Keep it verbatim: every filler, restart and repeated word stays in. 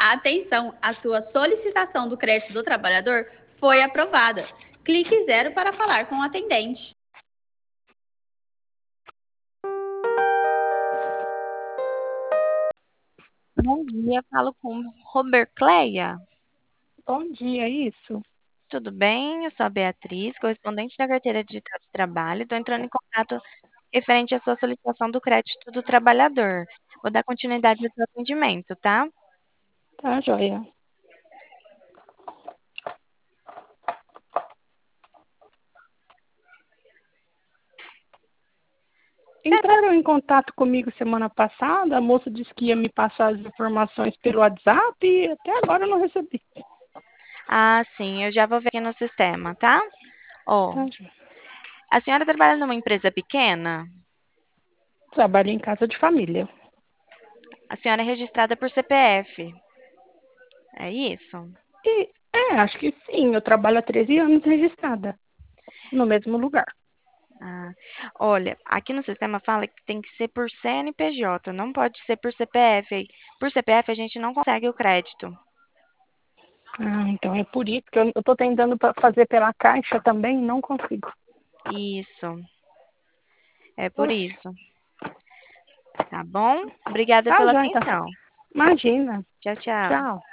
Atenção, a sua solicitação do crédito do trabalhador foi aprovada. Clique zero para falar com o atendente. Bom dia, falo com Robert Cleia. Bom dia, isso. Tudo bem? Eu sou a Beatriz, correspondente da carteira digital de trabalho. Estou entrando em contato referente à sua solicitação do crédito do trabalhador. Vou dar continuidade ao seu atendimento, tá? Tá, joia. Entraram em contato comigo semana passada, a moça disse que ia me passar as informações pelo WhatsApp e até agora eu não recebi. Ah, sim, eu já vou ver aqui no sistema, tá? Ó, Tá, joia. a senhora trabalha numa empresa pequena? Trabalho em casa de família. A senhora é registrada por C P F. É isso? E, é, acho que sim, eu trabalho há treze anos registrada, no mesmo lugar. Ah, olha, aqui no sistema fala que tem que ser por C N P J, não pode ser por C P F. Por C P F a gente não consegue o crédito. Ah, então é por isso que eu estou tentando pa- fazer pela Caixa também e não consigo. Isso, é por Poxa, isso. Tá bom? Obrigada tá, pela joia, então. atenção. Imagina. Tchau, tchau. Tchau.